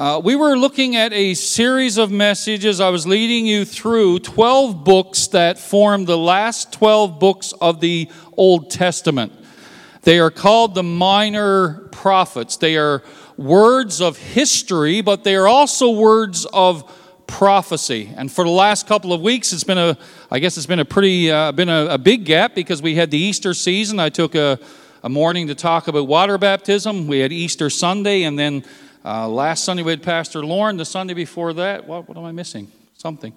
We were looking at a series of messages. I was leading you through 12 books that form the last 12 books of the Old Testament. They are called the Minor Prophets. They are words of history, but they are also words of prophecy. And for the last couple of weeks, it's been a big gap because we had the Easter season. I took a morning to talk about water baptism. We had Easter Sunday, and then last Sunday we had Pastor Lauren. The Sunday before that, what am I missing? Something.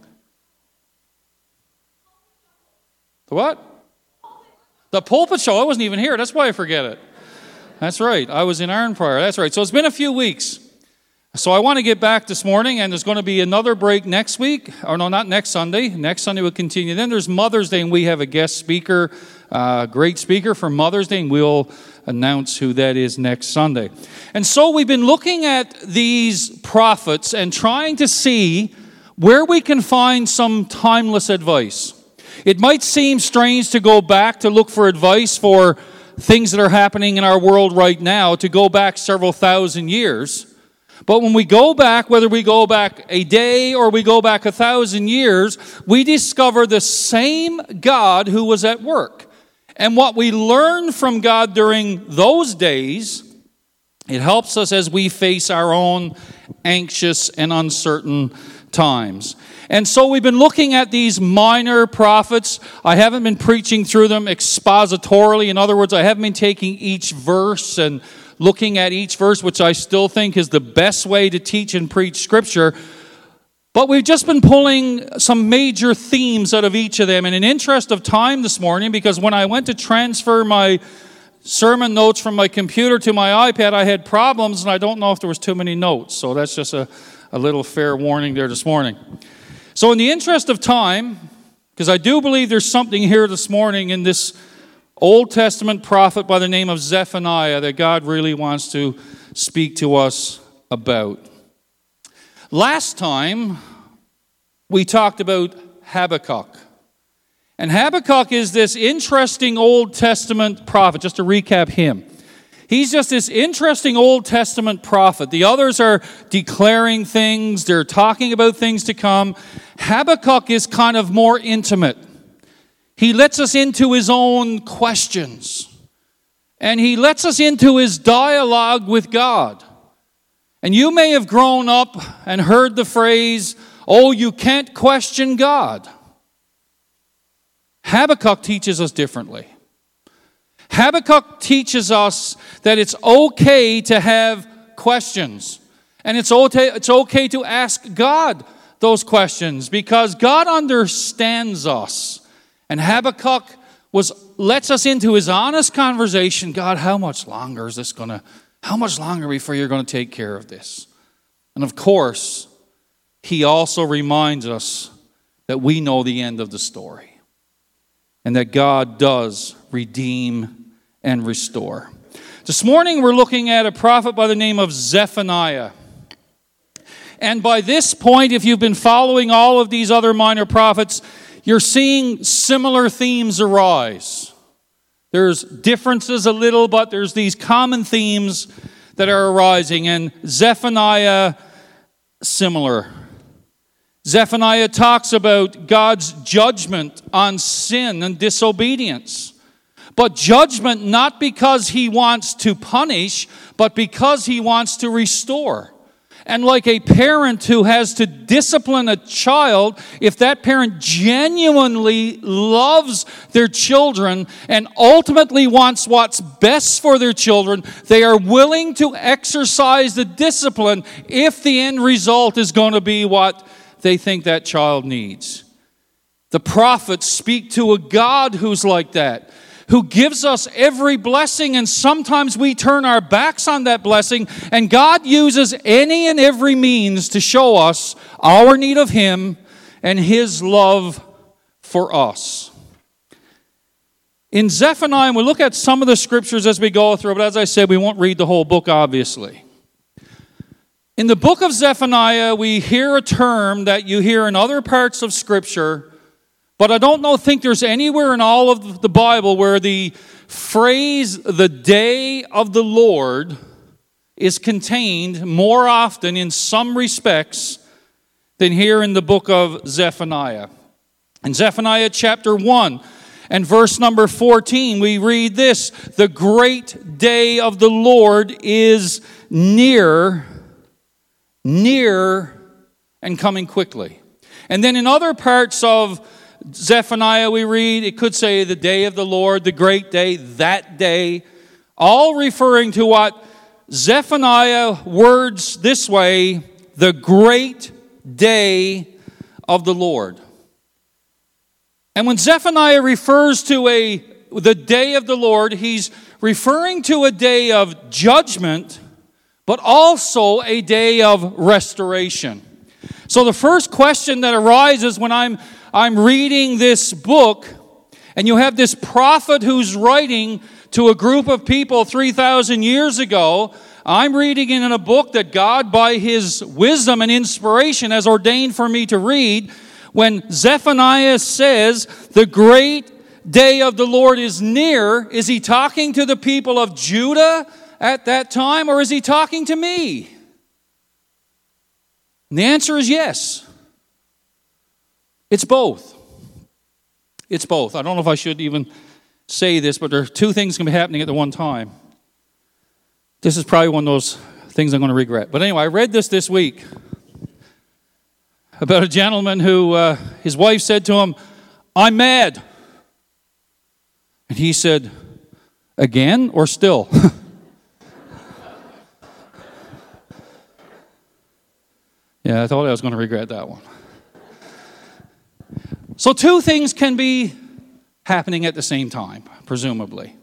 The what? The pulpit show. I wasn't even here. That's why I forget it. That's right. I was in Ironprior. That's right. So it's been a few weeks. So I want to get back this morning, and there's going to be another break next week. Or no, not next Sunday. Next Sunday we'll continue. Then there's Mother's Day, and we have a guest speaker, great speaker for Mother's Day, and we'll announce who that is next Sunday. And so we've been looking at these prophets and trying to see where we can find some timeless advice. It might seem strange to go back to look for advice for things that are happening in our world right now, to go back several thousand years. But when we go back, whether we go back a day or we go back 1,000 years, we discover the same God who was at work. And what we learn from God during those days, it helps us as we face our own anxious and uncertain times. And so we've been looking at these minor prophets. I haven't been preaching through them expositorily. In other words, I haven't been taking each verse and looking at each verse, which I still think is the best way to teach and preach Scripture. But we've just been pulling some major themes out of each of them. And in interest of time this morning, because when I went to transfer my sermon notes from my computer to my iPad, I had problems, and I don't know if there was too many notes. So that's just a little fair warning there this morning. So in the interest of time, because I do believe there's something here this morning in this Old Testament prophet by the name of Zephaniah that God really wants to speak to us about. Last time, we talked about Habakkuk. And Habakkuk is this interesting Old Testament prophet. Just to recap him. He's just this interesting Old Testament prophet. The others are declaring things. They're talking about things to come. Habakkuk is kind of more intimate. He lets us into his own questions. And he lets us into his dialogue with God. And you may have grown up and heard the phrase, "Oh, you can't question God." Habakkuk teaches us differently. Habakkuk teaches us that it's okay to have questions. And it's okay to ask God those questions because God understands us. And Habakkuk lets us into his honest conversation. God, how much longer before you're going to take care of this? And of course, he also reminds us that we know the end of the story. And that God does redeem and restore. This morning we're looking at a prophet by the name of Zephaniah. And by this point, if you've been following all of these other minor prophets, you're seeing similar themes arise. There's differences a little, but there's these common themes that are arising. And Zephaniah, similar. Zephaniah talks about God's judgment on sin and disobedience. But judgment not because he wants to punish, but because he wants to restore. And like a parent who has to discipline a child, if that parent genuinely loves their children and ultimately wants what's best for their children, they are willing to exercise the discipline if the end result is going to be what they think that child needs. The prophets speak to a God who's like that, who gives us every blessing, and sometimes we turn our backs on that blessing, and God uses any and every means to show us our need of him and his love for us. In Zephaniah, we'll look at some of the scriptures as we go through, but as I said, we won't read the whole book, obviously. In the book of Zephaniah, we hear a term that you hear in other parts of Scripture, but I don't think there's anywhere in all of the Bible where the phrase, the day of the Lord, is contained more often in some respects than here in the book of Zephaniah. In Zephaniah chapter 1 and verse number 14, we read this: "The great day of the Lord is near, and coming quickly." And then in other parts of Zephaniah we read, it could say the day of the Lord, the great day, that day, all referring to what Zephaniah words this way: the great day of the Lord. And when Zephaniah refers to the day of the Lord, he's referring to a day of judgment, but also a day of restoration. So the first question that arises when I'm reading this book, and you have this prophet who's writing to a group of people 3,000 years ago. I'm reading in a book that God, by His wisdom and inspiration, has ordained for me to read. When Zephaniah says, "the great day of the Lord is near," is he talking to the people of Judah at that time, or is he talking to me? And the answer is yes. It's both. It's both. I don't know if I should even say this, but there are two things going to be happening at the one time. This is probably one of those things I'm going to regret. But anyway, I read this week about a gentleman who, his wife said to him, "I'm mad." And he said, "Again or still?" Yeah, I thought I was going to regret that one. So two things can be happening at the same time, presumably.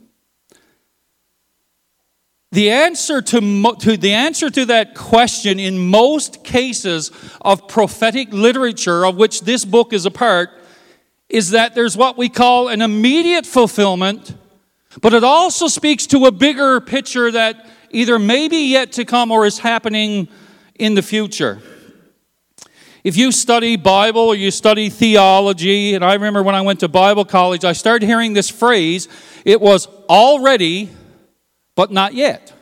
The answer to that question in most cases of prophetic literature, of which this book is a part, is that there's what we call an immediate fulfillment, but it also speaks to a bigger picture that either may be yet to come or is happening in the future. If you study Bible or you study theology, and I remember when I went to Bible college, I started hearing this phrase, it was already, but not yet.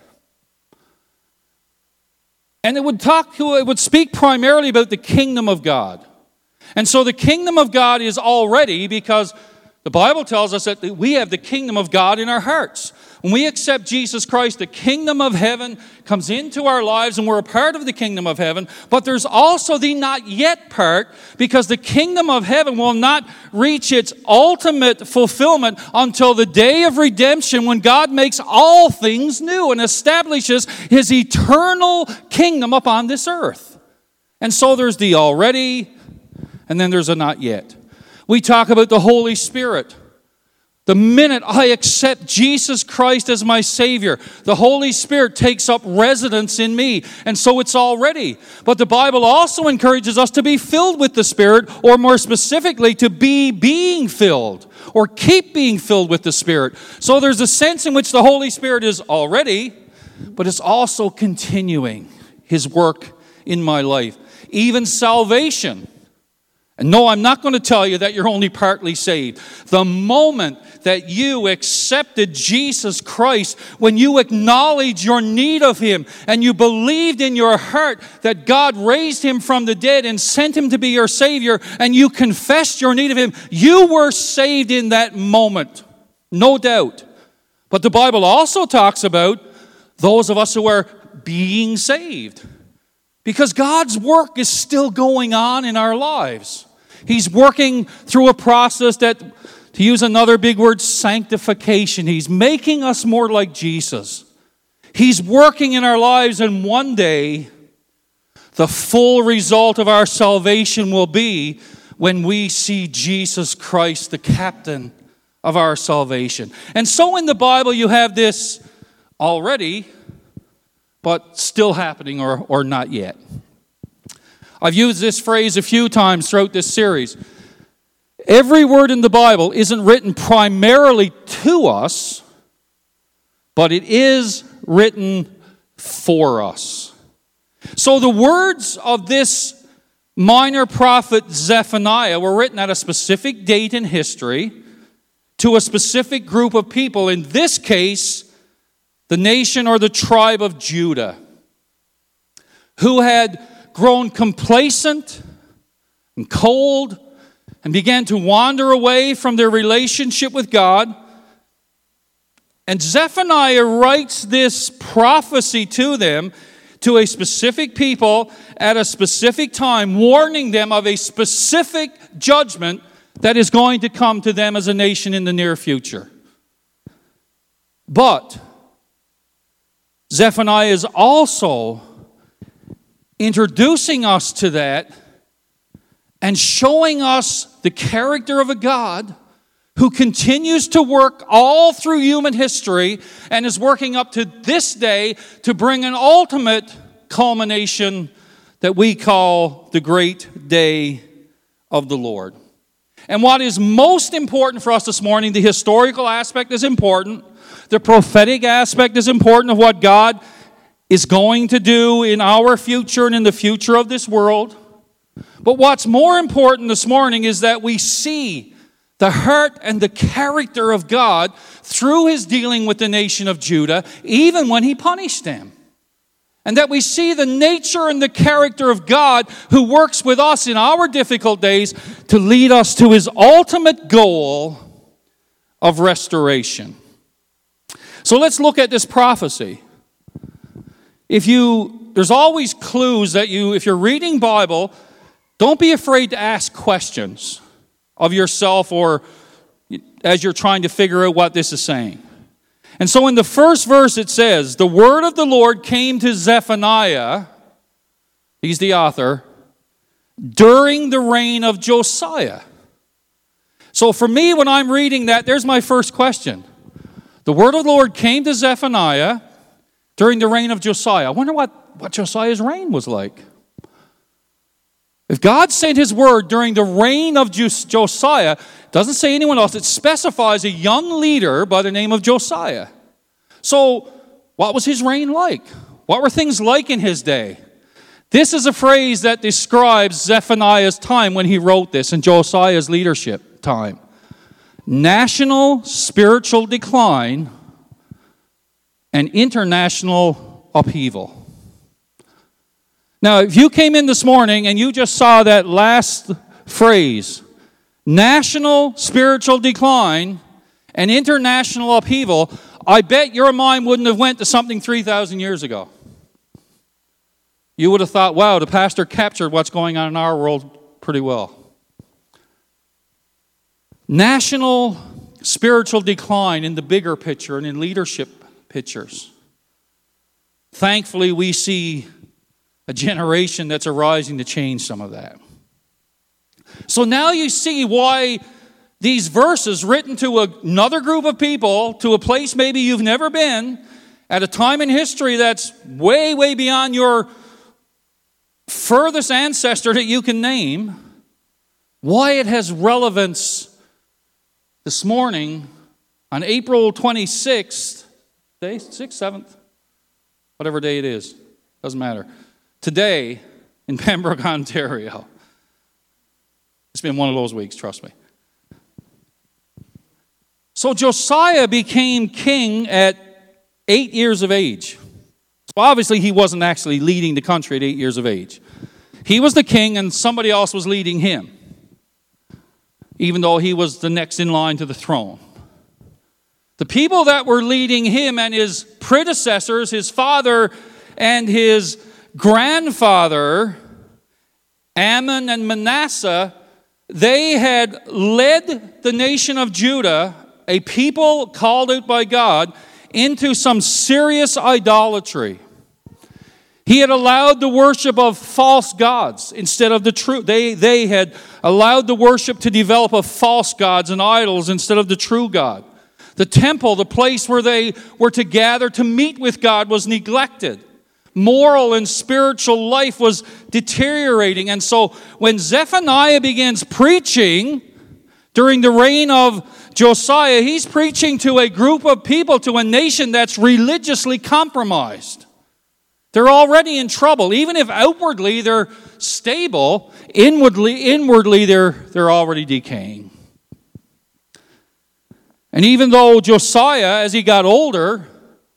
And it would speak primarily about the kingdom of God. And so the kingdom of God is already, because the Bible tells us that we have the kingdom of God in our hearts. When we accept Jesus Christ, the kingdom of heaven comes into our lives and we're a part of the kingdom of heaven. But there's also the not yet part, because the kingdom of heaven will not reach its ultimate fulfillment until the day of redemption, when God makes all things new and establishes His eternal kingdom upon this earth. And so there's the already, and then there's a not yet. We talk about the Holy Spirit. The minute I accept Jesus Christ as my Savior, the Holy Spirit takes up residence in me. And so it's already. But the Bible also encourages us to be filled with the Spirit, or more specifically, to be being filled, or keep being filled with the Spirit. So there's a sense in which the Holy Spirit is already, but it's also continuing His work in my life. Even salvation. And no, I'm not going to tell you that you're only partly saved. The moment that you accepted Jesus Christ, when you acknowledged your need of Him, and you believed in your heart that God raised Him from the dead and sent Him to be your Savior, and you confessed your need of Him, you were saved in that moment. No doubt. But the Bible also talks about those of us who are being saved. Because God's work is still going on in our lives. He's working through a process that, to use another big word, sanctification. He's making us more like Jesus. He's working in our lives, and one day, the full result of our salvation will be when we see Jesus Christ, the captain of our salvation. And so in the Bible, you have this already, but still happening, or not yet. I've used this phrase a few times throughout this series. Every word in the Bible isn't written primarily to us, but it is written for us. So the words of this minor prophet Zephaniah were written at a specific date in history to a specific group of people. In this case, the nation or the tribe of Judah, who had grown complacent and cold and began to wander away from their relationship with God. And Zephaniah writes this prophecy to them, to a specific people at a specific time, warning them of a specific judgment that is going to come to them as a nation in the near future. But Zephaniah is also introducing us to that and showing us the character of a God who continues to work all through human history and is working up to this day to bring an ultimate culmination that we call the great day of the Lord. And what is most important for us this morning, the historical aspect is important. The prophetic aspect is important of what God is going to do in our future and in the future of this world. But what's more important this morning is that we see the heart and the character of God through his dealing with the nation of Judah, even when he punished them. And that we see the nature and the character of God who works with us in our difficult days to lead us to his ultimate goal of restoration. So let's look at this prophecy. There's always clues that if you're reading Bible, don't be afraid to ask questions of yourself or as you're trying to figure out what this is saying. And so in the first verse it says, the word of the Lord came to Zephaniah, he's the author, during the reign of Josiah. So for me, when I'm reading that, there's my first question. The word of the Lord came to Zephaniah during the reign of Josiah. I wonder what Josiah's reign was like. If God sent his word during the reign of Josiah, it doesn't say anyone else. It specifies a young leader by the name of Josiah. So what was his reign like? What were things like in his day? This is a phrase that describes Zephaniah's time when he wrote this and Josiah's leadership time. National spiritual decline and international upheaval. Now, if you came in this morning and you just saw that last phrase, national spiritual decline and international upheaval, I bet your mind wouldn't have went to something 3,000 years ago. You would have thought, wow, the pastor captured what's going on in our world pretty well. National spiritual decline in the bigger picture and in leadership pictures. Thankfully, we see a generation that's arising to change some of that. So now you see why these verses written to another group of people, to a place maybe you've never been, at a time in history that's way, way beyond your furthest ancestor that you can name, why it has relevance this morning on April 26th, day 6th, 7th, whatever day it is, doesn't matter. Today in Pembroke, Ontario. It's been one of those weeks, trust me. So Josiah became king at 8 years of age. So obviously he wasn't actually leading the country at 8 years of age. He was the king and somebody else was leading him, even though he was the next in line to the throne. The people that were leading him and his predecessors, his father and his grandfather, Ammon and Manasseh, they had led the nation of Judah, a people called out by God, into some serious idolatry. He had allowed the worship of false gods instead of the true. They had allowed the worship to develop of false gods and idols instead of the true God. The temple, the place where they were to gather to meet with God, was neglected. Moral and spiritual life was deteriorating. And so when Zephaniah begins preaching during the reign of Josiah, he's preaching to a group of people, to a nation that's religiously compromised. They're already in trouble. Even if outwardly they're stable, inwardly they're already decaying. And even though Josiah, as he got older,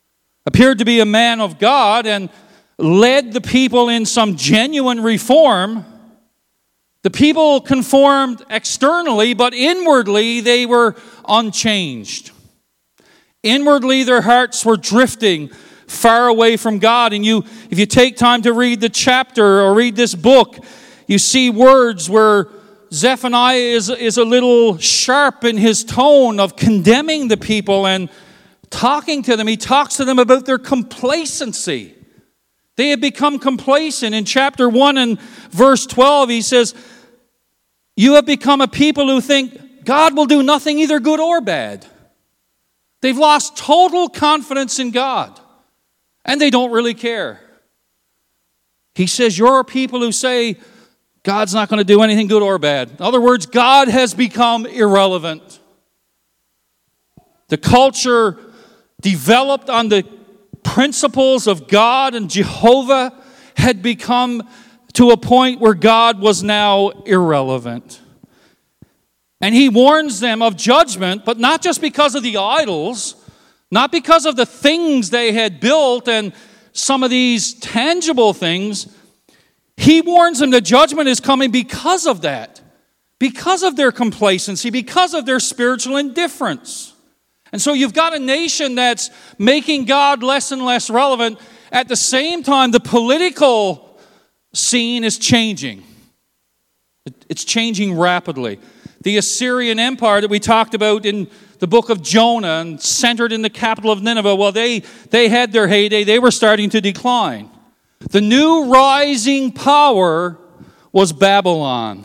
appeared to be a man of God and led the people in some genuine reform, the people conformed externally, but inwardly they were unchanged. Inwardly their hearts were drifting far away from God. And if you take time to read the chapter or read this book, you see words where Zephaniah is a little sharp in his tone of condemning the people and talking to them. He talks to them about their complacency. They had become complacent. In chapter 1 and verse 12, he says, "You have become a people who think God will do nothing either good or bad." They've lost total confidence in God, and they don't really care. He says, "You're a people who say God's not going to do anything good or bad." In other words, God has become irrelevant. The culture developed on the principles of God and Jehovah had become to a point where God was now irrelevant. And he warns them of judgment, but not just because of the idols, not because of the things they had built and some of these tangible things. He warns them that judgment is coming because of that, because of their complacency, because of their spiritual indifference. And so you've got a nation that's making God less and less relevant. At the same time, the political scene is changing. It's changing rapidly. The Assyrian Empire that we talked about in the book of Jonah and centered in the capital of Nineveh, well, they had their heyday. They were starting to decline. The new rising power was Babylon.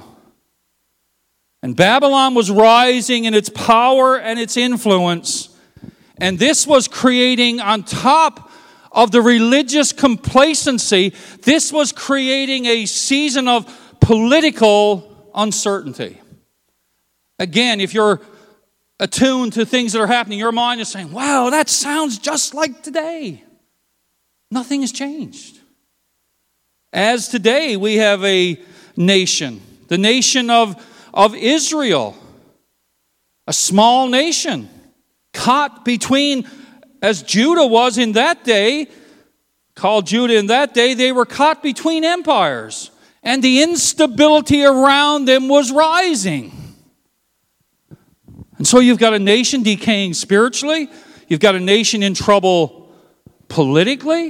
And Babylon was rising in its power and its influence. And this was creating, on top of the religious complacency, this was creating a season of political uncertainty. Again, if you're attuned to things that are happening, your mind is saying, wow, that sounds just like today. Nothing has changed. As today, we have a nation, the nation of Israel, a small nation, caught between, as Judah was in that day, called Judah in that day, they were caught between empires, and the instability around them was rising. And so you've got a nation decaying spiritually, you've got a nation in trouble politically,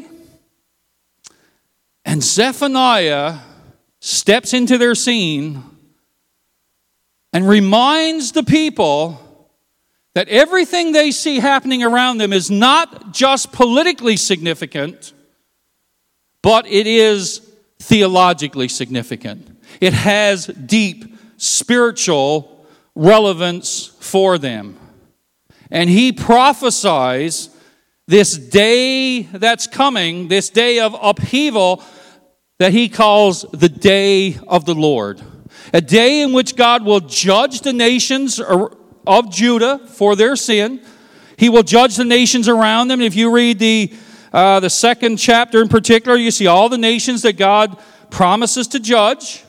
and Zephaniah steps into their scene and reminds the people that everything they see happening around them is not just politically significant, but it is theologically significant. It has deep spiritual relevance for them. And he prophesies this day that's coming, this day of upheaval that he calls the day of the Lord. A day in which God will judge the nations of Judah for their sin. He will judge the nations around them. If you read the second chapter in particular, you see all the nations that God promises to judge.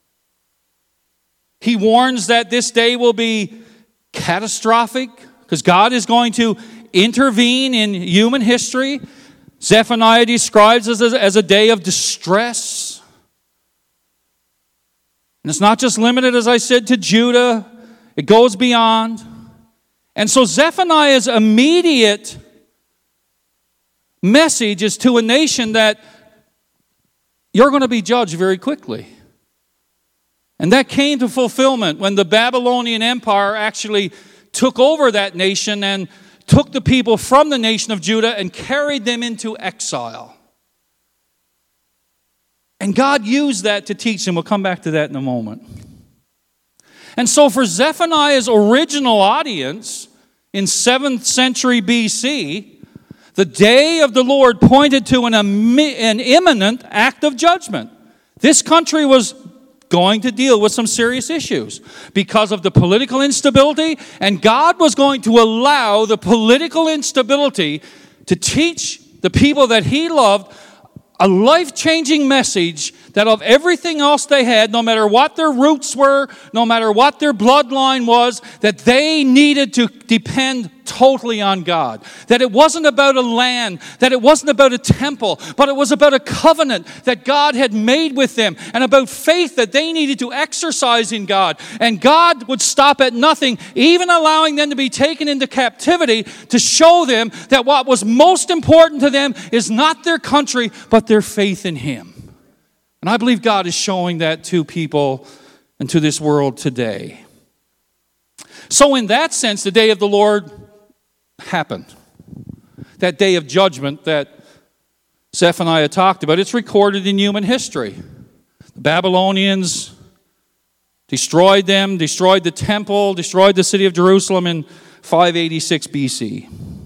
He warns that this day will be catastrophic because God is going to intervene in human history. Zephaniah describes it as a day of distress. And it's not just limited, as I said, to Judah. It goes beyond. And so Zephaniah's immediate message is to a nation that you're going to be judged very quickly. And that came to fulfillment when the Babylonian Empire actually took over that nation and took the people from the nation of Judah and carried them into exile. And God used that to teach them. We'll come back to that in a moment. And so for Zephaniah's original audience in 7th century BC, the day of the Lord pointed to an imminent act of judgment. This country was going to deal with some serious issues because of the political instability, and God was going to allow the political instability to teach the people that he loved a life-changing message that of everything else they had, no matter what their roots were, no matter what their bloodline was, that they needed to depend totally on God. That it wasn't about a land, that it wasn't about a temple, but it was about a covenant that God had made with them, and about faith that they needed to exercise in God. And God would stop at nothing, even allowing them to be taken into captivity, to show them that what was most important to them is not their country, but their faith in Him. And I believe God is showing that to people and to this world today. So in that sense, the day of the Lord happened. That day of judgment that Zephaniah talked about, it's recorded in human history. The Babylonians destroyed them, destroyed the temple, destroyed the city of Jerusalem in 586 BC.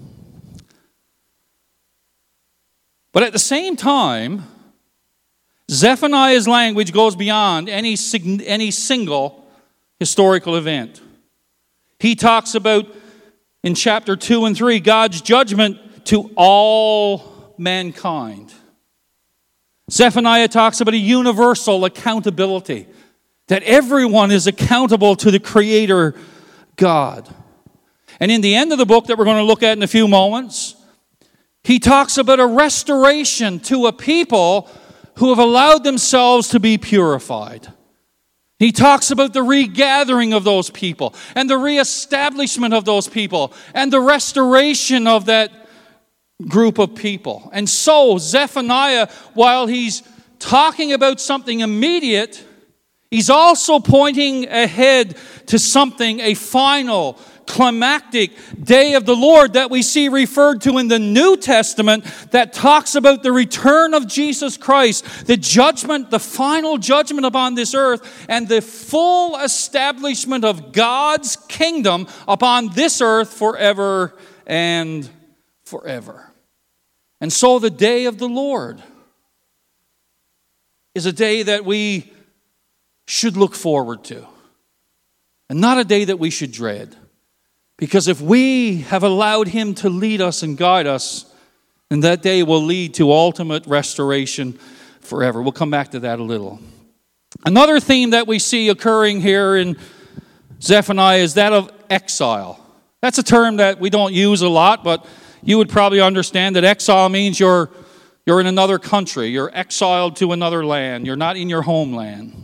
But at the same time, Zephaniah's language goes beyond any single historical event. He talks about, in chapter 2 and 3, God's judgment to all mankind. Zephaniah talks about a universal accountability, that everyone is accountable to the Creator God. And in the end of the book that we're going to look at in a few moments, he talks about a restoration to a people who have allowed themselves to be purified. He talks about the regathering of those people and the reestablishment of those people and the restoration of that group of people. And so Zephaniah, while he's talking about something immediate, he's also pointing ahead to something, a final, climactic day of the Lord that we see referred to in the New Testament, that talks about the return of Jesus Christ, the judgment, the final judgment upon this earth, and the full establishment of God's kingdom upon this earth forever and forever. And so the day of the Lord is a day that we should look forward to, and not a day that we should dread. Because if we have allowed Him to lead us and guide us, then that day will lead to ultimate restoration forever. We'll come back to that a little. Another theme that we see occurring here in Zephaniah is that of exile. That's a term that we don't use a lot, but you would probably understand that exile means you're in another country. You're exiled to another land. You're not in your homeland.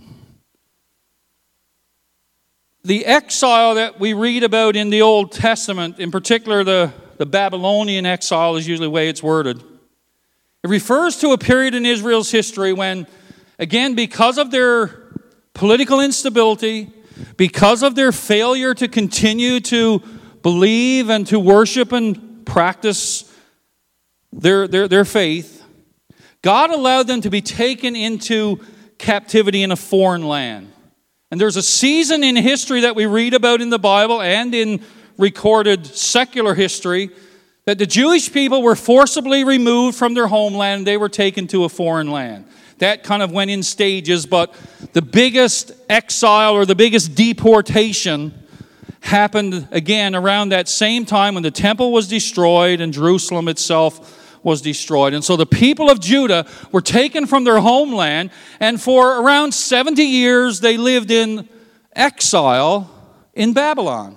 The exile that we read about in the Old Testament, in particular the Babylonian exile is usually the way it's worded. It refers to a period in Israel's history when, again, because of their political instability, because of their failure to continue to believe and to worship and practice their faith, God allowed them to be taken into captivity in a foreign land. And there's a season in history that we read about in the Bible and in recorded secular history that the Jewish people were forcibly removed from their homeland. They were taken to a foreign land. That kind of went in stages, but the biggest exile or the biggest deportation happened again around that same time when the temple was destroyed and Jerusalem itself was destroyed. And so the people of Judah were taken from their homeland, and for around 70 years they lived in exile in Babylon.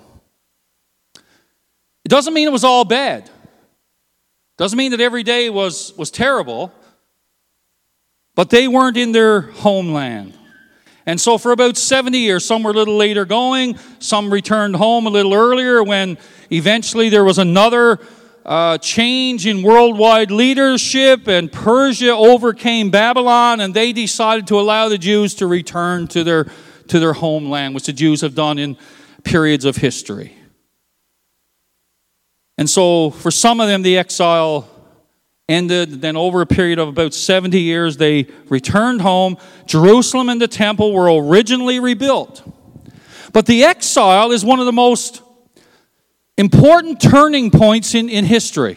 It doesn't mean it was all bad. It doesn't mean that every day was terrible, but they weren't in their homeland. And so for about 70 years, some were a little later going, some returned home a little earlier when eventually there was another change in worldwide leadership, and Persia overcame Babylon, and they decided to allow the Jews to return to their homeland, which the Jews have done in periods of history. And so for some of them, the exile ended. Then over a period of about 70 years, they returned home. Jerusalem and the temple were originally rebuilt. But the exile is one of the most important turning points in history.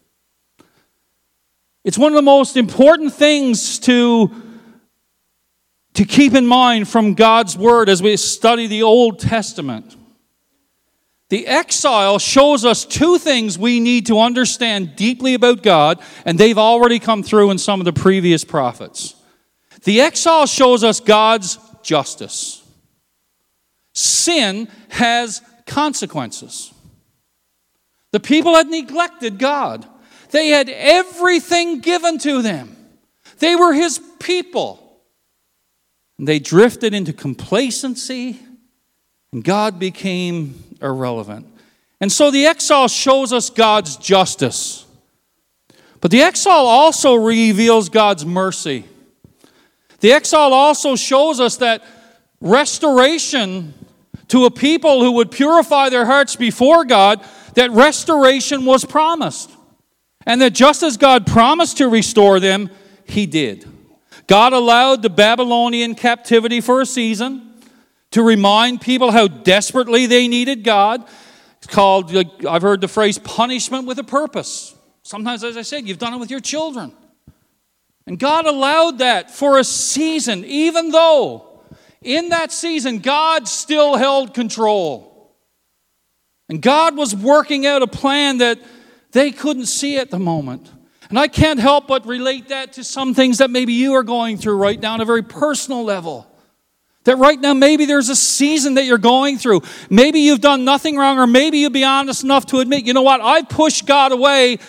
It's one of the most important things to keep in mind from God's Word as we study the Old Testament. The exile shows us two things we need to understand deeply about God, and they've already come through in some of the previous prophets. The exile shows us God's justice. Sin has consequences. The people had neglected God. They had everything given to them. They were his people. And they drifted into complacency, and God became irrelevant. And so the exile shows us God's justice. But the exile also reveals God's mercy. The exile also shows us that restoration to a people who would purify their hearts before God, that restoration was promised. And that just as God promised to restore them, he did. God allowed the Babylonian captivity for a season to remind people how desperately they needed God. It's called, I've heard the phrase, punishment with a purpose. Sometimes, as I said, you've done it with your children. And God allowed that for a season, even though in that season God still held control. And God was working out a plan that they couldn't see at the moment. And I can't help but relate that to some things that maybe you are going through right now on a very personal level. That right now maybe there's a season that you're going through. Maybe you've done nothing wrong, or maybe you'll be honest enough to admit, you know what, I pushed God away,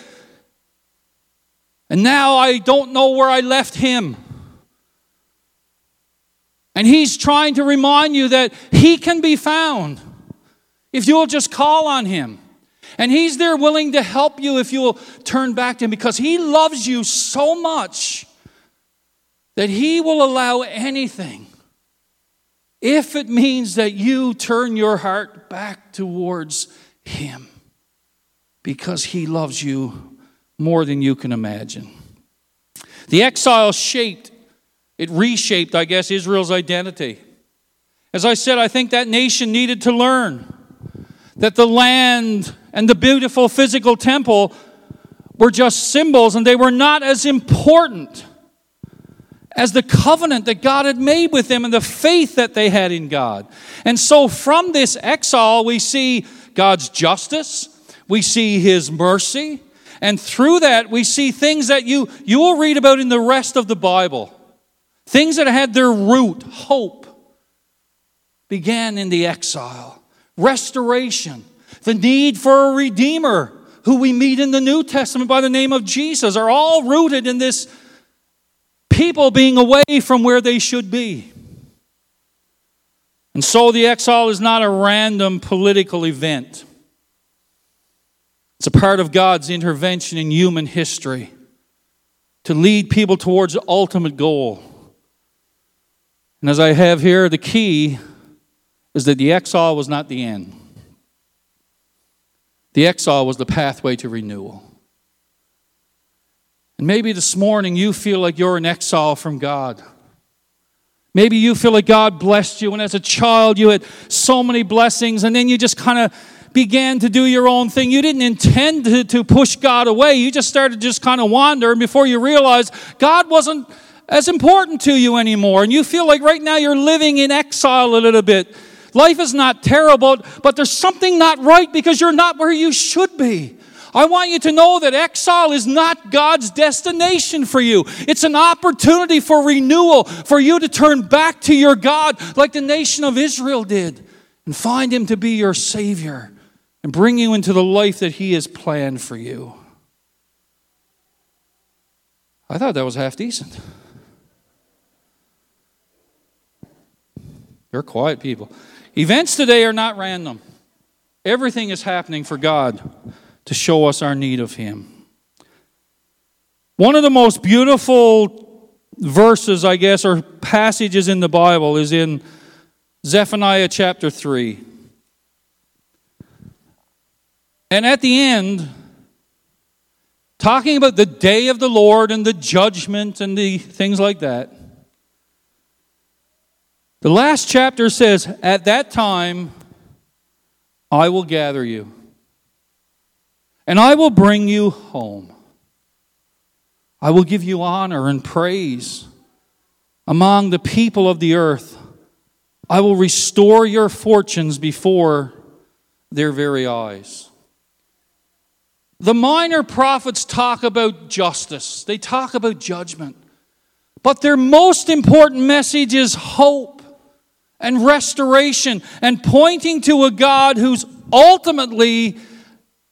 and now I don't know where I left him. And he's trying to remind you that he can be found if you will just call on him. And he's there willing to help you if you will turn back to him, because he loves you so much that he will allow anything if it means that you turn your heart back towards him, because he loves you more than you can imagine. The exile reshaped, I guess, Israel's identity. As I said, I think that nation needed to learn that the land and the beautiful physical temple were just symbols, and they were not as important as the covenant that God had made with them and the faith that they had in God. And so from this exile, we see God's justice, we see his mercy, and through that, we see things that you will read about in the rest of the Bible. Things that had their root, hope, began in the exile. Restoration, the need for a Redeemer, who we meet in the New Testament by the name of Jesus, are all rooted in this people being away from where they should be. And so the exile is not a random political event. It's a part of God's intervention in human history to lead people towards the ultimate goal. And as I have here, the key is that the exile was not the end. The exile was the pathway to renewal. And maybe this morning you feel like you're in exile from God. Maybe you feel like God blessed you, and as a child you had so many blessings, and then you just kind of began to do your own thing. You didn't intend to push God away. You just started to just kind of wander, and before you realized, God wasn't as important to you anymore. And you feel like right now you're living in exile a little bit. Life is not terrible, but there's something not right because you're not where you should be. I want you to know that exile is not God's destination for you. It's an opportunity for renewal, for you to turn back to your God like the nation of Israel did and find him to be your Savior and bring you into the life that he has planned for you. I thought that was half decent. You're quiet people. Events today are not random. Everything is happening for God to show us our need of him. One of the most beautiful verses, I guess, or passages in the Bible is in Zephaniah chapter 3. And at the end, talking about the day of the Lord and the judgment and the things like that, the last chapter says, "At that time, I will gather you, and I will bring you home. I will give you honor and praise among the people of the earth. I will restore your fortunes before their very eyes." The minor prophets talk about justice. They talk about judgment. But their most important message is hope and restoration, and pointing to a God who's ultimately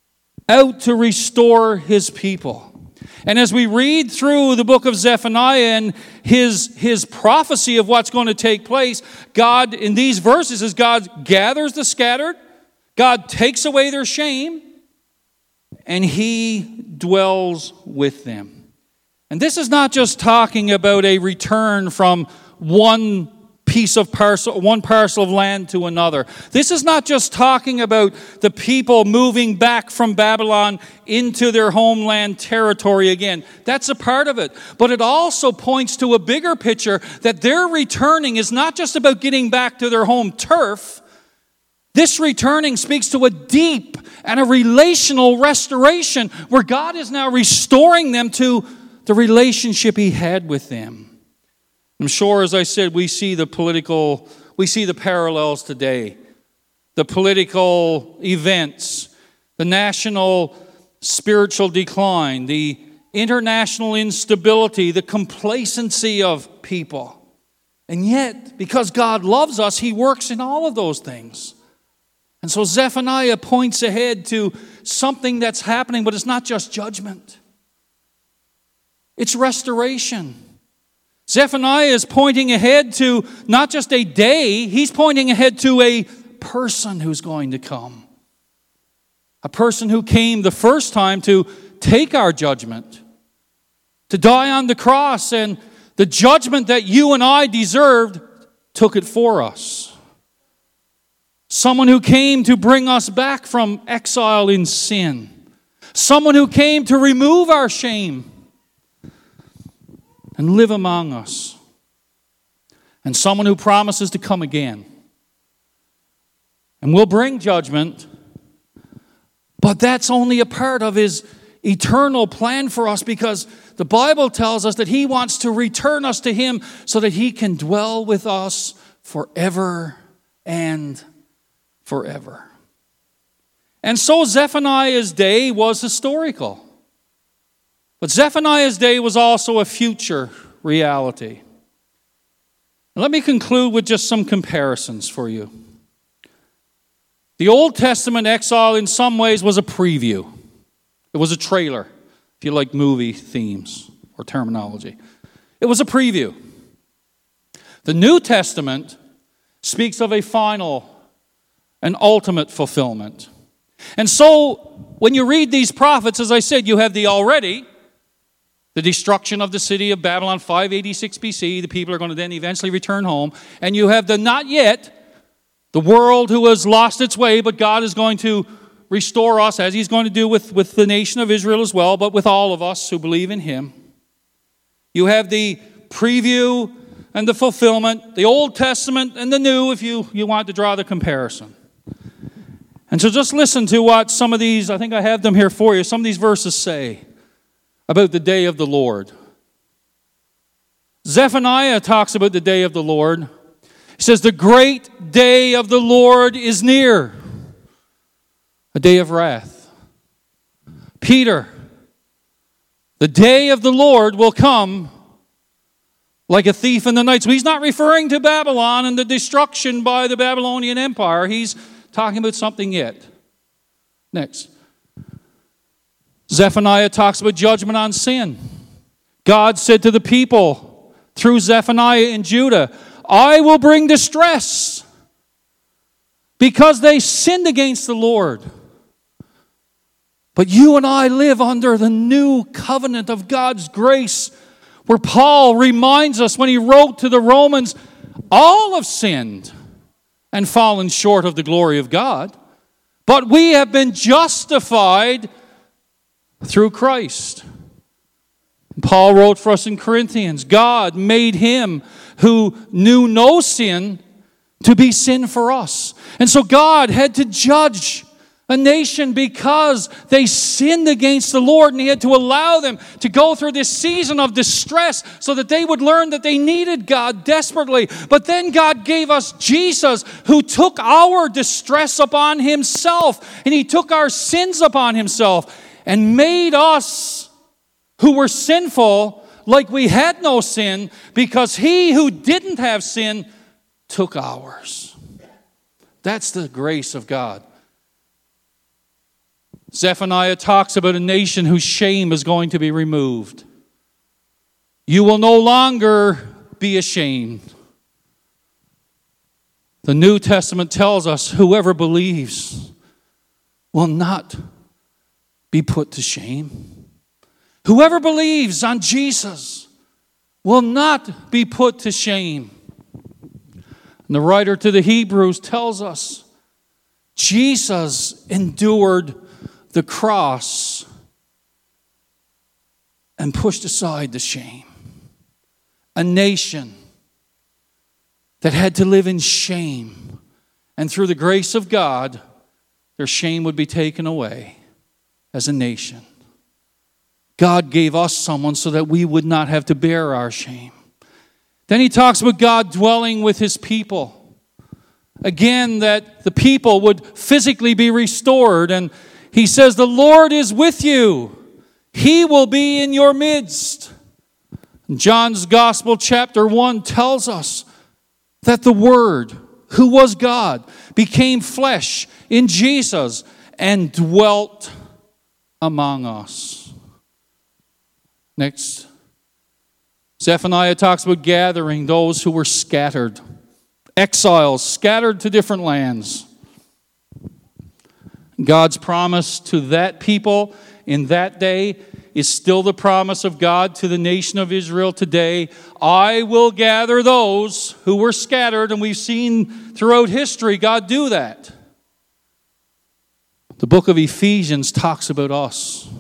out to restore his people. And as we read through the book of Zephaniah and his prophecy of what's going to take place, God, in these verses, as God gathers the scattered, God takes away their shame, and he dwells with them. And this is not just talking about a return from one parcel of land to another. This is not just talking about the people moving back from Babylon into their homeland territory again. That's a part of it. But it also points to a bigger picture that their returning is not just about getting back to their home turf. This returning speaks to a deep and a relational restoration where God is now restoring them to the relationship he had with them. I'm sure, as I said, we see the parallels today. The political events, the national spiritual decline, the international instability, the complacency of people. And yet, because God loves us, he works in all of those things. And so Zephaniah points ahead to something that's happening, but it's not just judgment. It's restoration. Zephaniah is pointing ahead to not just a day, he's pointing ahead to a person who's going to come. A person who came the first time to take our judgment, to die on the cross, and the judgment that you and I deserved took it for us. Someone who came to bring us back from exile in sin. Someone who came to remove our shame and live among us. And someone who promises to come again. And will bring judgment, but that's only a part of his eternal plan for us, because the Bible tells us that he wants to return us to him so that he can dwell with us forever and forever. And so Zephaniah's day was historical. But Zephaniah's day was also a future reality. Let me conclude with just some comparisons for you. The Old Testament exile in some ways was a preview. It was a trailer, if you like movie themes or terminology. It was a preview. The New Testament speaks of a final and ultimate fulfillment. And so, when you read these prophets, as I said, you have the already, the destruction of the city of Babylon, 586 BC. The people are going to then eventually return home. And you have the not yet, the world who has lost its way, but God is going to restore us, as he's going to do with the nation of Israel as well, but with all of us who believe in him. You have the preview and the fulfillment, the Old Testament and the New, if you want to draw the comparison. And so just listen to what some of these, I think I have them here for you, some of these verses say about the day of the Lord. Zephaniah talks about the day of the Lord. He says, the great day of the Lord is near, a day of wrath. Peter, the day of the Lord will come like a thief in the night. So he's not referring to Babylon and the destruction by the Babylonian Empire. He's talking about something yet. Next. Zephaniah talks about judgment on sin. God said to the people through Zephaniah in Judah, I will bring distress because they sinned against the Lord. But you and I live under the new covenant of God's grace, where Paul reminds us when he wrote to the Romans, all have sinned and fallen short of the glory of God, but we have been justified through Christ. Paul wrote for us in Corinthians, God made him who knew no sin to be sin for us. And so God had to judge a nation because they sinned against the Lord, and he had to allow them to go through this season of distress so that they would learn that they needed God desperately. But then God gave us Jesus, who took our distress upon himself, and he took our sins upon himself and made us who were sinful like we had no sin, because he who didn't have sin took ours. That's the grace of God. Zephaniah talks about a nation whose shame is going to be removed. You will no longer be ashamed. The New Testament tells us whoever believes will not be put to shame. Whoever believes on Jesus will not be put to shame. And the writer to the Hebrews tells us Jesus endured the cross and pushed aside the shame. A nation that had to live in shame, and through the grace of God, their shame would be taken away as a nation. God gave us someone so that we would not have to bear our shame. Then he talks about God dwelling with his people. Again, that the people would physically be restored. And he says, the Lord is with you. He will be in your midst. John's Gospel, chapter 1, tells us that the Word, who was God, became flesh in Jesus and dwelt among us. Next, Zephaniah talks about gathering those who were scattered, exiles scattered to different lands. God's promise to that people in that day is still the promise of God to the nation of Israel today. I will gather those who were scattered, and we've seen throughout history God do that. The book of Ephesians talks about us.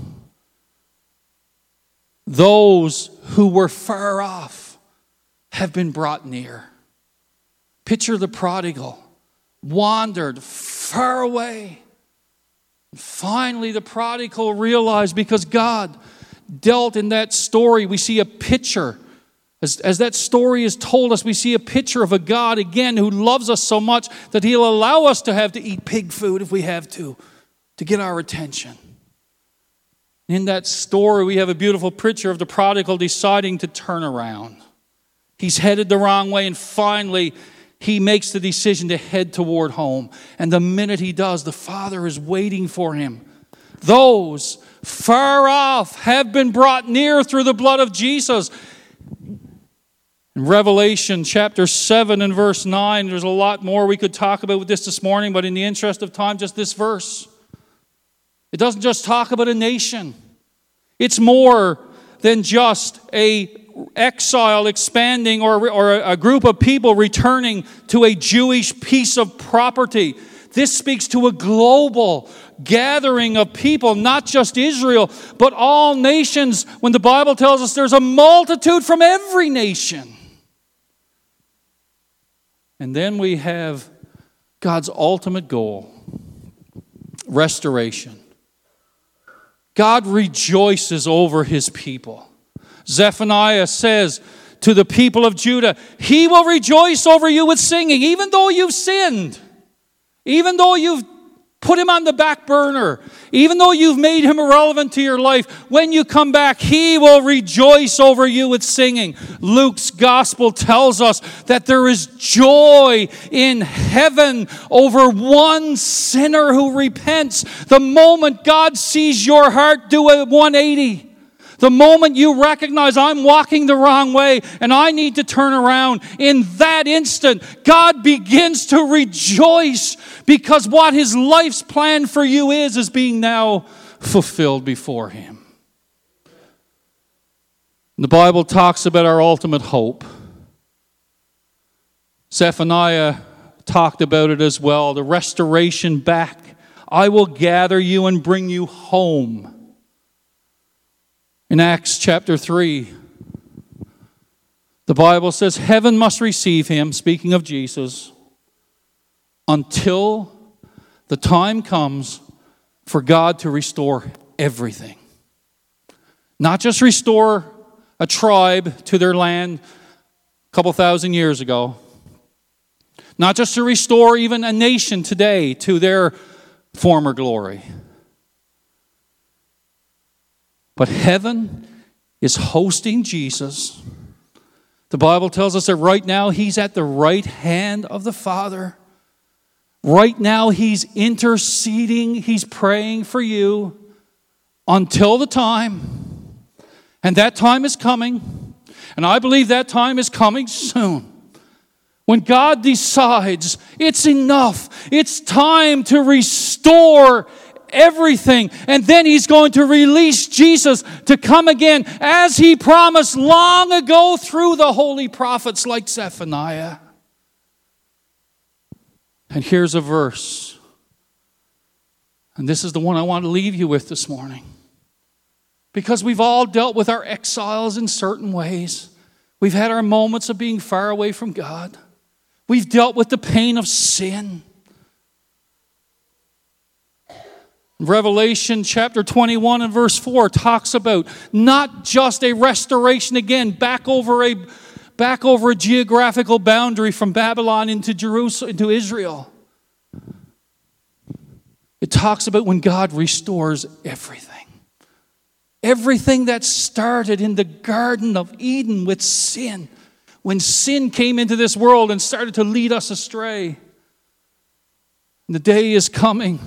Those who were far off have been brought near. Picture the prodigal, wandered far away. Finally, the prodigal realized, because God dealt in that story, we see a picture. As that story is told us, we see a picture of a God, again, who loves us so much that he'll allow us to have to eat pig food if we have to get our attention. In that story, we have a beautiful picture of the prodigal deciding to turn around. He's headed the wrong way, and finally, he makes the decision to head toward home. And the minute he does, the Father is waiting for him. Those far off have been brought near through the blood of Jesus. In Revelation chapter 7 and verse 9, there's a lot more we could talk about with this morning, but in the interest of time, just this verse. It doesn't just talk about a nation. It's more than just a exile expanding or a group of people returning to a Jewish piece of property. This speaks to a global gathering of people, not just Israel, but all nations. When the Bible tells us there's a multitude from every nation. And then we have God's ultimate goal, restoration. God rejoices over his people. Zephaniah says to the people of Judah, he will rejoice over you with singing, even though you've sinned, even though you've put him on the back burner, even though you've made him irrelevant to your life. When you come back, he will rejoice over you with singing. Luke's gospel tells us that there is joy in heaven over one sinner who repents. The moment God sees your heart do a 180, the moment you recognize I'm walking the wrong way and I need to turn around, in that instant, God begins to rejoice because what his life's plan for you is being now fulfilled before him. The Bible talks about our ultimate hope. Zephaniah talked about it as well, the restoration back. I will gather you and bring you home. In Acts chapter 3, the Bible says, heaven must receive him, speaking of Jesus, until the time comes for God to restore everything. Not just restore a tribe to their land a couple thousand years ago. Not just to restore even a nation today to their former glory. But heaven is hosting Jesus. The Bible tells us that right now he's at the right hand of the Father, Right now, He's interceding. He's praying for you until the time. And that time is coming. And I believe that time is coming soon. When God decides it's enough, it's time to restore everything. And then He's going to release Jesus to come again as He promised long ago through the holy prophets like Zephaniah. And here's a verse. And this is the one I want to leave you with this morning. Because we've all dealt with our exiles in certain ways. We've had our moments of being far away from God. We've dealt with the pain of sin. Revelation chapter 21 and verse 4 talks about not just a restoration again back over a geographical boundary from Babylon into Jerusalem, into Israel. It talks about when God restores everything. Everything that started in the Garden of Eden with sin. When sin came into this world and started to lead us astray. And the day is coming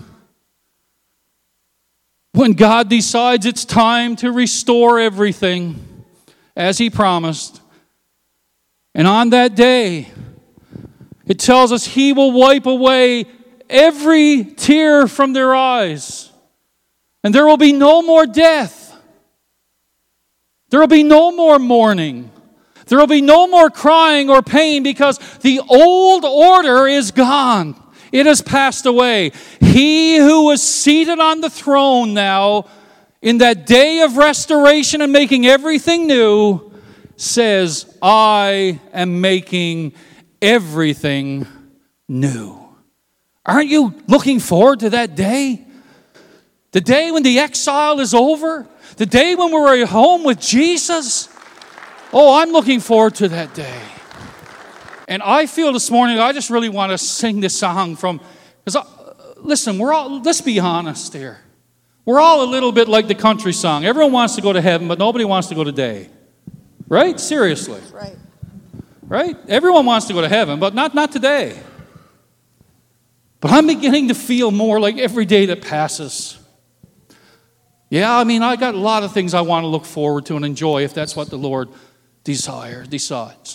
when God decides it's time to restore everything as He promised. And on that day, it tells us He will wipe away every tear from their eyes. And there will be no more death. There will be no more mourning. There will be no more crying or pain because the old order is gone. It has passed away. He who was seated on the throne now in that day of restoration and making everything new says, I am making everything new. Aren't you looking forward to that day? The day when the exile is over? The day when we're at home with Jesus? Oh, I'm looking forward to that day. And I feel this morning, I just really want to sing this song from, because listen, let's be honest here. We're all a little bit like the country song. Everyone wants to go to heaven, but nobody wants to go today. Right? Seriously. Right. Right? Everyone wants to go to heaven, but not today. But I'm beginning to feel more like every day that passes. Yeah, I mean, I got a lot of things I want to look forward to and enjoy if that's what the Lord decides.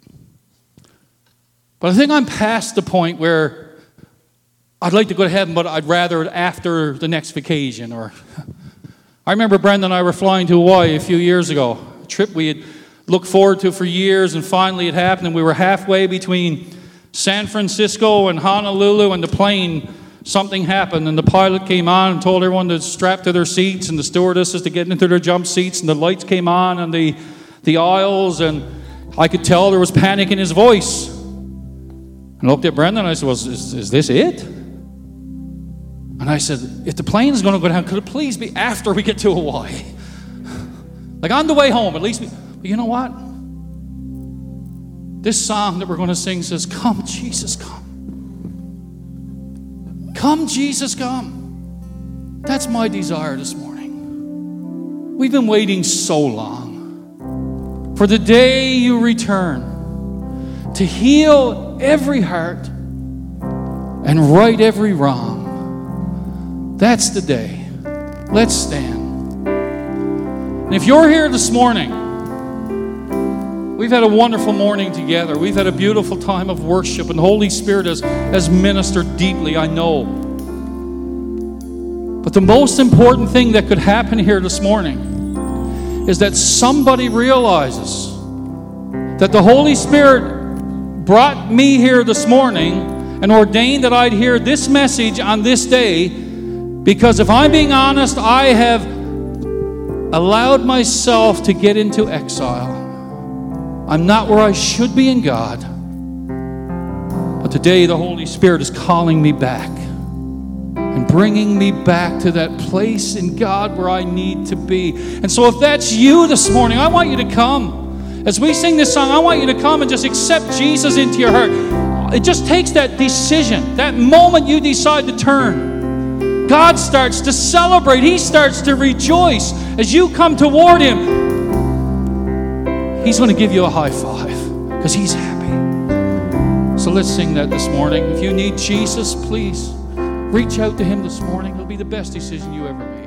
But I think I'm past the point where I'd like to go to heaven, but I'd rather it after the next vacation. Or I remember Brenda and I were flying to Hawaii a few years ago, a trip we had looked forward to for years, and finally it happened, and we were halfway between San Francisco and Honolulu, and the plane, something happened, and the pilot came on and told everyone to strap to their seats, and the stewardesses to get into their jump seats, and the lights came on on the aisles, and I could tell there was panic in his voice. I looked at Brenda and I said, well, is this it? And I said, if the plane is going to go down, could it please be after we get to Hawaii? Like on the way home, at least. But you know what? This song that we're going to sing says, come, Jesus, come. Come, Jesus, come. That's my desire this morning. We've been waiting so long for the day you return to heal every heart and right every wrong. That's the day. Let's stand. And if you're here this morning, we've had a wonderful morning together. We've had a beautiful time of worship, and the Holy Spirit has ministered deeply, I know. But the most important thing that could happen here this morning is that somebody realizes that the Holy Spirit brought me here this morning and ordained that I'd hear this message on this day, because if I'm being honest, I have allowed myself to get into exile. I'm not where I should be in God. But today the Holy Spirit is calling me back and bringing me back to that place in God where I need to be. And so if that's you this morning, I want you to come. As we sing this song, I want you to come and just accept Jesus into your heart. It just takes that decision, that moment you decide to turn. God starts to celebrate. He starts to rejoice. As you come toward Him, He's going to give you a high five because He's happy. So let's sing that this morning. If you need Jesus, please reach out to Him this morning. It'll be the best decision you ever made.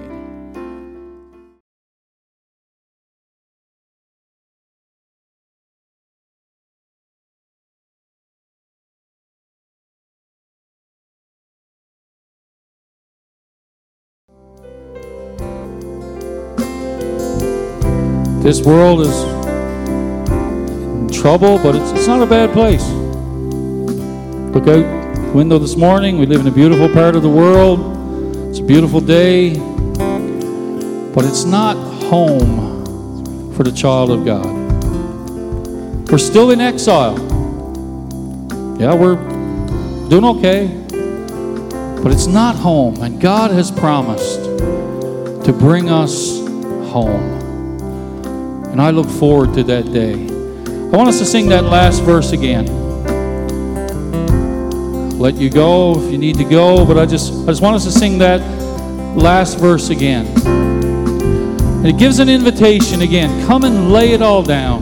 This world is in trouble, but it's not a bad place. Look out the window this morning. We live in a beautiful part of the world. It's a beautiful day, but it's not home for the child of God. We're still in exile. Yeah, we're doing okay, but it's not home. And God has promised to bring us home. And I look forward to that day. I want us to sing that last verse again. Let you go if you need to go, but I just want us to sing that last verse again. And it gives an invitation again. Come and lay it all down.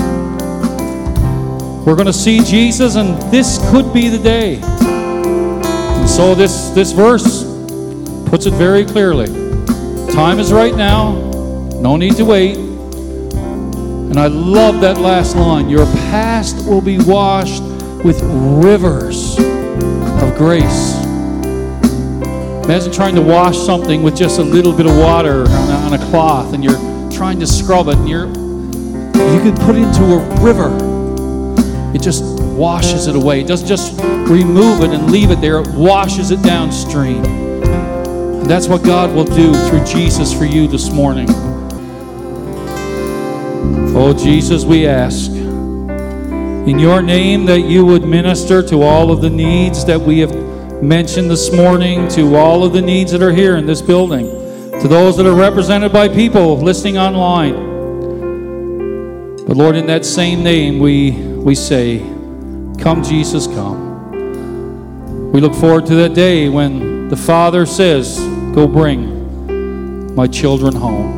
We're going to see Jesus, and this could be the day. And so this verse puts it very clearly. Time is right now. No need to wait. And I love that last line. Your past will be washed with rivers of grace. Imagine trying to wash something with just a little bit of water on a cloth, and you're trying to scrub it, and you can put it into a river. It just washes it away. It doesn't just remove it and leave it there. It washes it downstream. And that's what God will do through Jesus for you this morning. Oh, Jesus, we ask in your name that you would minister to all of the needs that we have mentioned this morning, to all of the needs that are here in this building, to those that are represented by people listening online. But Lord, in that same name, we say, come, Jesus, come. We look forward to that day when the Father says, go bring my children home.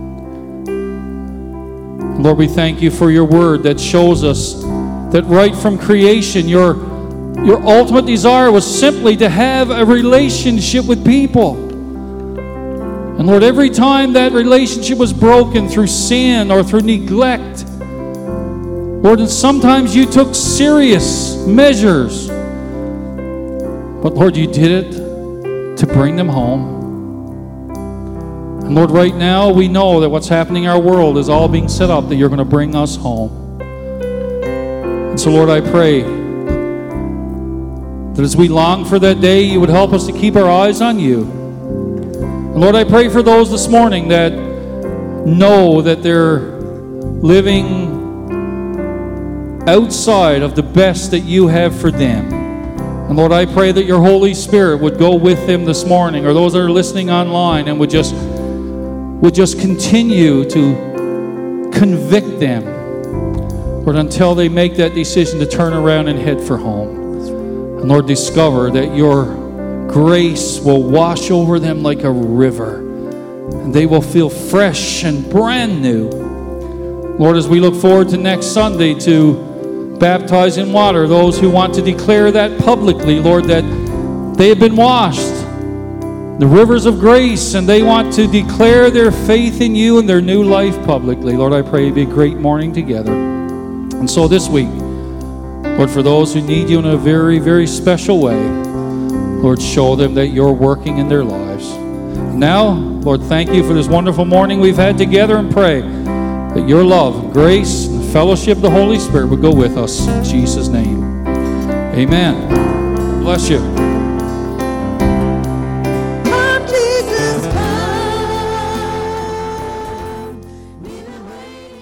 Lord, we thank you for your word that shows us that right from creation, your ultimate desire was simply to have a relationship with people. And Lord, every time that relationship was broken through sin or through neglect, Lord, and sometimes you took serious measures. But Lord, you did it to bring them home. And Lord, right now we know that what's happening in our world is all being set up that you're going to bring us home. And so Lord, I pray that as we long for that day, you would help us to keep our eyes on you. And Lord, I pray for those this morning that know that they're living outside of the best that you have for them. And Lord, I pray that your Holy Spirit would go with them this morning, or those that are listening online, and would just continue to convict them, Lord, until they make that decision to turn around and head for home. And Lord, discover that your grace will wash over them like a river, and they will feel fresh and brand new. Lord, as we look forward to next Sunday to baptize in water those who want to declare that publicly, Lord, that they have been washed, the rivers of grace, and they want to declare their faith in you and their new life publicly. Lord, I pray it be a great morning together. And so this week, Lord, for those who need you in a very, very special way, Lord, show them that you're working in their lives. Now, Lord, thank you for this wonderful morning we've had together, and pray that your love, grace, and fellowship of the Holy Spirit would go with us in Jesus' name. Amen. Bless you.